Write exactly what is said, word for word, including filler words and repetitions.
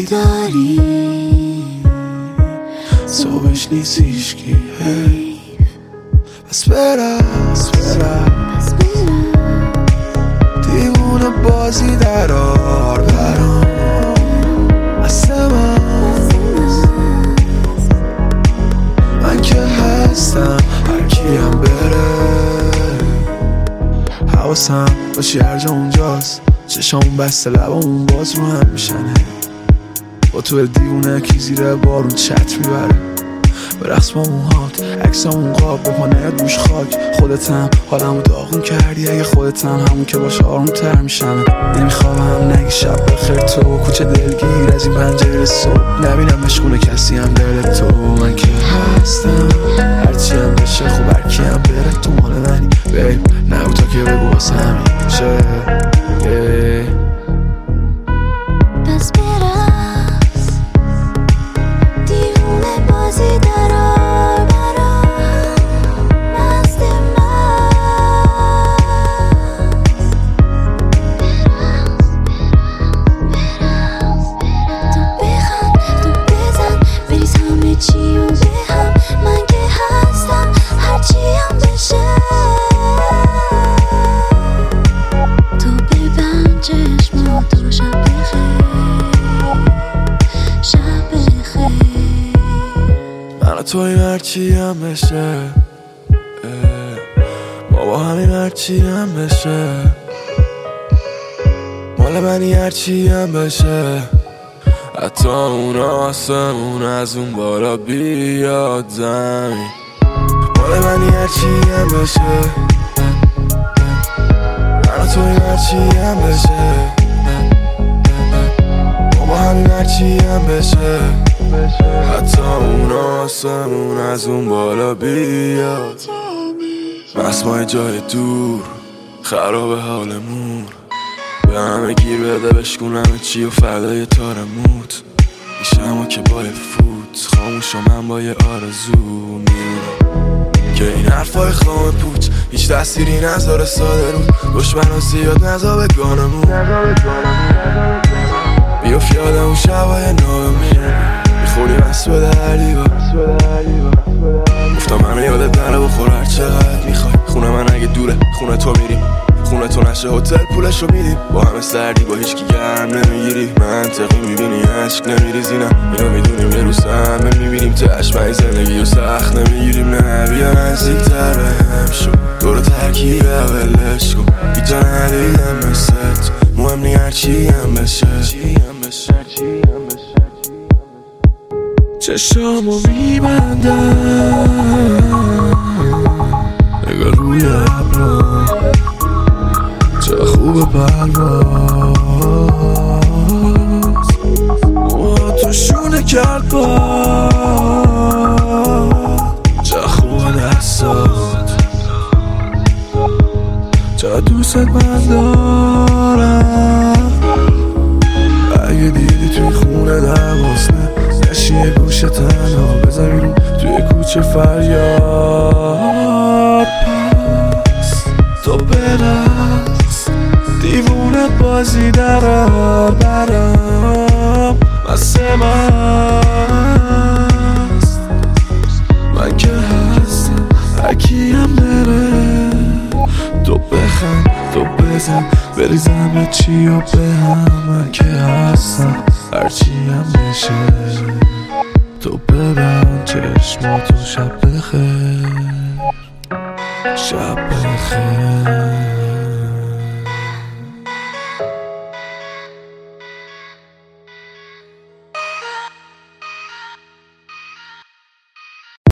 بازی داریم صبحش نیست هیشکی هی بس برم بس برم دیوونه بازی درار برام اصلا من که هستم هر کیم بره حواسم باشی هر جا اونجاست چشامون بسته لبامون باز رو هم میشنه با تو دیوونه کی زیر بارون چت میبره به رقص با موهات عکسامون قاب به پا نیاد روش خاک خودتم حالمو داغون کردی اگه خودتم همون که باشه آروم تر میشم نمیخوابم نگی شب بخیر تو کوچه دلگیر از این پنجره صبح نبینم مشغول کسی هم دل تو من که هستم هرچی هم بشه خوب هرکی هم بره تو مال منی بیب نگو تا که بگو واسه همین چه بس برقص دیوونه بازی درار برام مست مست تو بخند تو بزن بریز همه چی و به هم من که هستم هرچی هم بشه تو ببند چشماتو شب بخیر شب بخیر من و تویم هرچی هم بشه ما با همین هرچی هم بشه مال منی هرچی هم بشه حتی اون آسمون از اون بالا بیاد زمین مال منی هرچی هم بشه من و تویم هرچی هم بشه ما با همین هرچی هم بشه حتی اون آسمون از اون بالا بیاد مسمای جای دور خراب حالمون به همه گیر بده بشکون همه چی و فردای تارموت میشم و که با یه فوت خاموش و من با یه آرزو میمونم که این حرفای خام پوچ هیچ تأثیری نذاره ساده رو دشمن ها زیاد نزا به گانمون بیاف یادم اون شبای نامون میخوری مست به دلیبا گفتم منو یادت نره بخور هر چقدر میخوای خونه من اگه دوره خونه تو میریم خونه تو نشه هتل پولشو میدیم با همه سردی با هیچکی گرم نمیگیری منطقی میبینی عشق نمیریزی نه اینو میدونیم یه روز همه میبینیم تشمعی زندگی و سخت نمیگیریم نه بیا نزدیک تر بهم شو دورو ترکی اولش کن ایجا ندیدم مثلت مهم نی هرچی هم بشه چشامو میبندم نگاه روی ابرام چه خوب پرواز موهاتو شونه کرد با چه خوب دستات چه دوست من دارم اگه دیدی توی خونه دوازنه نشی یه گوشه تنها بزن بیرون توی کوچه فریاد پس تو برقص دیوونه بازی درار برام مست مست من که هستم هرکی هم بره تو بخند تو بزن بریز همه چی و به هم من که هستم هرچی هم بشه تو ببند چشماتو شب بخیر شب بخیر